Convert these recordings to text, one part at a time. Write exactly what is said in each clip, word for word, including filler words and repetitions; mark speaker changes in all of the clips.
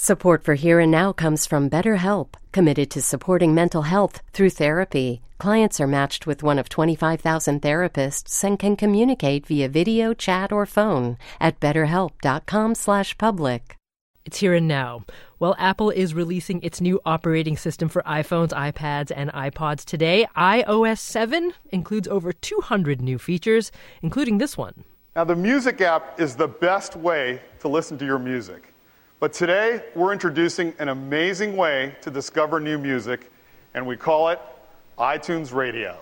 Speaker 1: Support for Here and Now comes from BetterHelp, committed to supporting mental health through therapy. Clients are matched with one of twenty-five thousand therapists and can communicate via video, chat, or phone at betterhelp.com slash public.
Speaker 2: It's Here and Now. Well, Apple is releasing its new operating system for iPhones, iPads, and iPods today. i O S seven includes over two hundred new features, including this one.
Speaker 3: Now, the Music app is the best way to listen to your music. But today, we're introducing an amazing way to discover new music, and we call it iTunes Radio.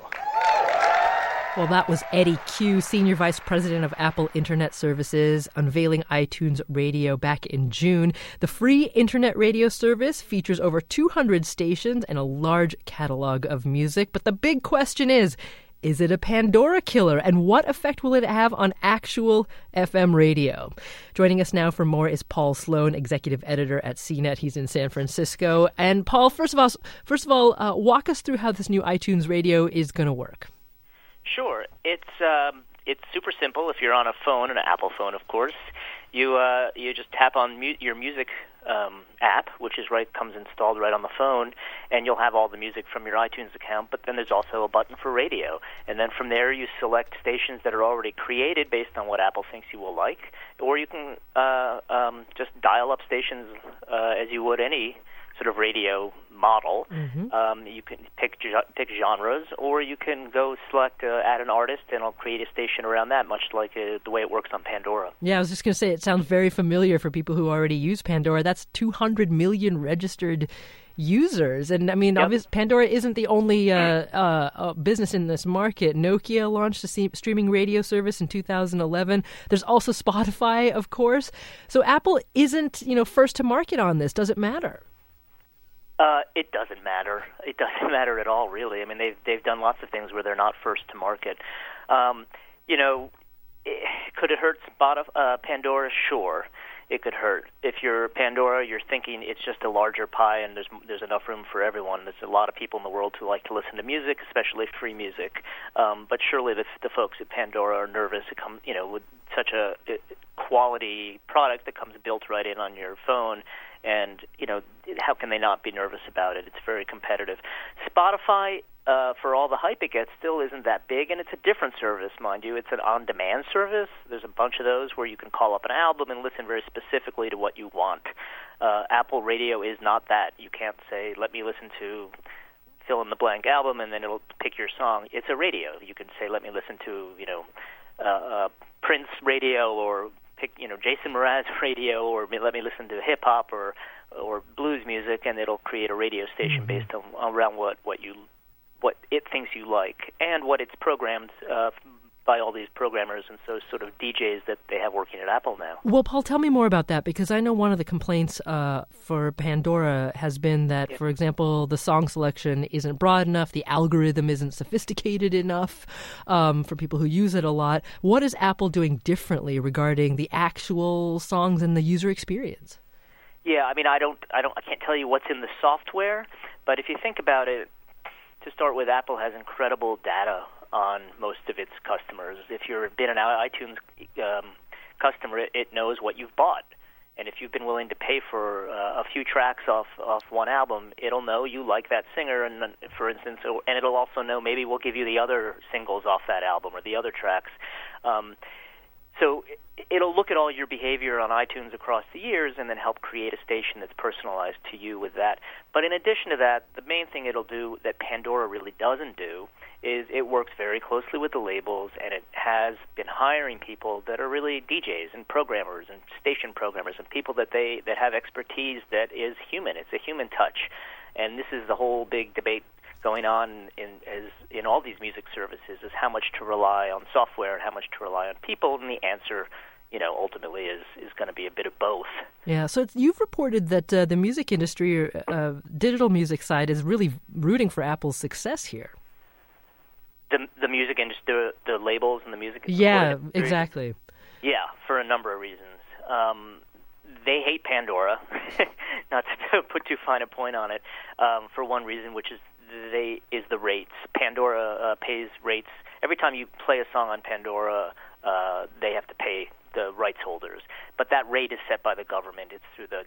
Speaker 2: Well, that was Eddie Q, Senior Vice President of Apple Internet Services, unveiling iTunes Radio back in June. The free internet radio service features over two hundred stations and a large catalog of music. But the big question is, is it a Pandora killer? And what effect will it have on actual F M radio? Joining us now for more is Paul Sloan, executive editor at C net. He's in San Francisco. And Paul, first of all, first of all, uh, walk us through how this new iTunes Radio is going to work.
Speaker 4: Sure. It's um, it's super simple. If you're on a phone, an Apple phone, of course, you uh, you just tap on mu- your music um, app, which is right comes installed right on the phone, and you'll have all the music from your iTunes account. But then there's also a button for radio, and then from there you select stations that are already created based on what Apple thinks you will like, or you can uh, um, just dial up stations uh, as you would any sort of radio model. Mm-hmm. Um, you can pick pick genres, or you can go select, uh, add an artist, and I'll create a station around that, much like uh, the way it works on Pandora.
Speaker 2: Yeah, I was just going to say, it sounds very familiar for people who already use Pandora. That's two hundred million registered users. And I mean, yep. obviously, Pandora isn't the only uh, uh, uh, business in this market. Nokia launched a c- streaming radio service in two thousand eleven. There's also Spotify, of course. So Apple isn't, you know, first to market on this. Does it matter?
Speaker 4: Uh, it doesn't matter. It doesn't matter at all, really. I mean, they've they've done lots of things where they're not first to market. Um, you know, it, could it hurt Spotify, uh, Pandora? Sure, it could hurt. If you're Pandora, you're thinking it's just a larger pie and there's there's enough room for everyone. There's a lot of people in the world who like to listen to music, especially free music. Um, but surely the, the folks at Pandora are nervous to come, you know, with such a, a quality product that comes built right in on your phone. And, you know, how can they not be nervous about it? It's very competitive. Spotify, uh, for all the hype it gets, still isn't that big, and it's a different service, mind you. It's an on-demand service. There's a bunch of those where you can call up an album and listen very specifically to what you want. Uh, Apple Radio is not that. You can't say, let me listen to fill-in-the-blank album, and then it'll pick your song. It's a radio. You can say, let me listen to, you know, uh, uh, Prince Radio, or pick, you know, Jason Mraz radio, or let me listen to hip hop or or blues music, and it'll create a radio station mm-hmm. based on around what, what you what it thinks you like and what it's programmed uh, by all these programmers and so sort of D Js that they have working at Apple now.
Speaker 2: Well, Paul, tell me more about that, because I know one of the complaints uh, for Pandora has been that, yeah. for example, the song selection isn't broad enough, the algorithm isn't sophisticated enough um, for people who use it a lot. What is Apple doing differently regarding the actual songs and the user experience?
Speaker 4: Yeah, I mean, I don't, I don't, I can't tell you what's in the software, but if you think about it, to start with, Apple has incredible data on most of its customers. If you've been an iTunes um, customer, it, it knows what you've bought. And if you've been willing to pay for uh, a few tracks off, off one album, it'll know you like that singer, and for instance, and it'll also know maybe we'll give you the other singles off that album or the other tracks. Um, so it'll look at all your behavior on iTunes across the years and then help create a station that's personalized to you with that. But in addition to that, the main thing it'll do that Pandora really doesn't do is it works very closely with the labels, and it has been hiring people that are really D Js and programmers and station programmers and people that they that have expertise that is human. It's a human touch. And this is the whole big debate going on in as in all these music services, is how much to rely on software and how much to rely on people, and the answer, you know, ultimately is, is going to be a bit of both.
Speaker 2: Yeah, so it's, you've reported that uh, the music industry, or uh, digital music side, is really rooting for Apple's success here.
Speaker 4: The the music industry, the, the labels and the music industry?
Speaker 2: Yeah, exactly.
Speaker 4: Yeah, for a number of reasons. Um, they hate Pandora, not to put too fine a point on it, um, for one reason, which is they is the rates. Pandora uh, pays rates. Every time you play a song on Pandora, uh, they have to pay the rights holders. But that rate is set by the government. It's through the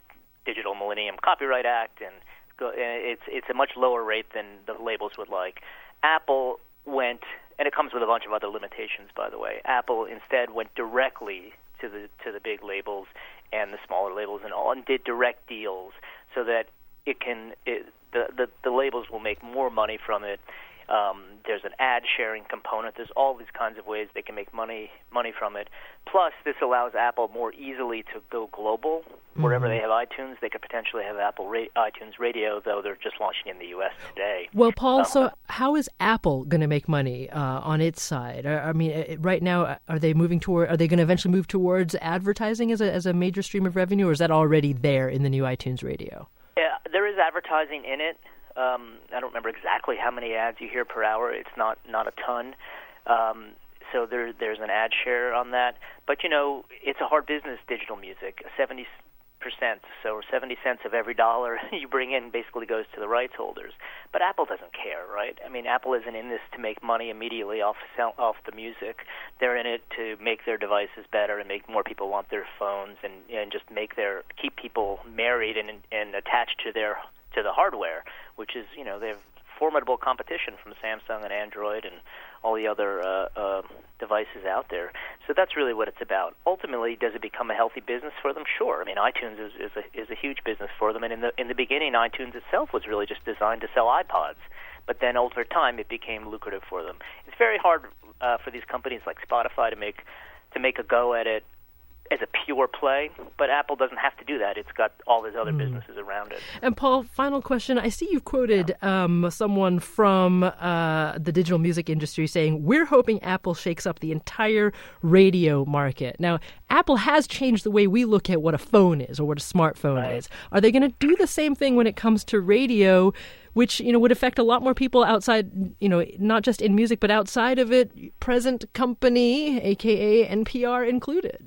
Speaker 4: Digital Millennium Copyright Act, and it's it's a much lower rate than the labels would like. Apple went, and it comes with a bunch of other limitations, by the way. Apple instead went directly to the to the big labels and the smaller labels and all, and did direct deals so that it can it, the, the the labels will make more money from it. Um, there's an ad sharing component. There's all these kinds of ways they can make money money from it. Plus, this allows Apple more easily to go global. Wherever mm-hmm. they have iTunes, they could potentially have Apple Ra- iTunes Radio, though they're just launching in the U S today.
Speaker 2: Well, Paul,
Speaker 4: um,
Speaker 2: so how is Apple going to make money uh, on its side? I, I mean, right now, are they moving toward? Are they going to eventually move towards advertising as a as a major stream of revenue, or is that already there in the new iTunes Radio?
Speaker 4: Yeah, there is advertising in it. Um, I don't remember exactly how many ads you hear per hour. It's not, not a ton. Um, so there, there's an ad share on that. But, you know, it's a hard business, digital music. seventy percent, so seventy cents of every dollar you bring in basically goes to the rights holders. But Apple doesn't care, right? I mean, Apple isn't in this to make money immediately off off the music. They're in it to make their devices better and make more people want their phones and, and just make their keep people married and and attached to their to the hardware, which is, you know, they have formidable competition from Samsung and Android and all the other uh, uh, devices out there. So that's really what it's about. Ultimately, does it become a healthy business for them? Sure. I mean, iTunes is, is, a, is a huge business for them, and in the in the beginning, iTunes itself was really just designed to sell iPods. But then over time, it became lucrative for them. It's very hard uh, for these companies like Spotify to make to make a go at it as a pure play, but Apple doesn't have to do that. It's got all these other mm. businesses around it.
Speaker 2: And Paul, final question. I see you've quoted yeah. um, someone from uh, the digital music industry saying, we're hoping Apple shakes up the entire radio market. Now, Apple has changed the way we look at what a phone is or what a smartphone right. is. Are they going to do the same thing when it comes to radio, which, you know, would affect a lot more people outside, you know, not just in music, but outside of it, present company, a k a. N P R included?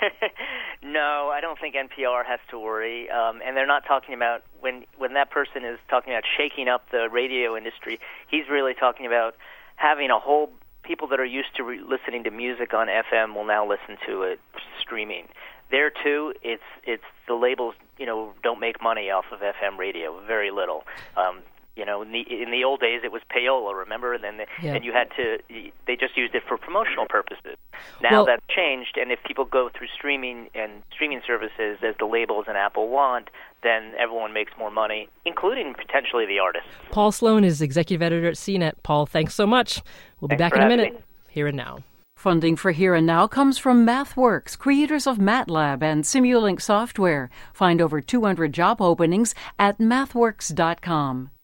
Speaker 4: No, I don't think N P R has to worry. Um, and they're not talking about, when when that person is talking about shaking up the radio industry, he's really talking about having a whole, people that are used to re- listening to music on F M will now listen to it streaming. There, too, it's it's the labels, you know, don't make money off of F M radio, very little. Um, You know, in the, in the old days, it was payola, remember? And then the, yeah. and you had to, they just used it for promotional purposes. Now well, that's changed, and if people go through streaming and streaming services as the labels and Apple want, then everyone makes more money, including potentially the artists.
Speaker 2: Paul Sloan is executive editor at C net. Paul, thanks so much. We'll be
Speaker 4: thanks
Speaker 2: back in a minute.
Speaker 4: Me.
Speaker 2: Here and Now.
Speaker 5: Funding for Here and Now comes from MathWorks, creators of MATLAB and Simulink software. Find over two hundred job openings at mathworks dot com.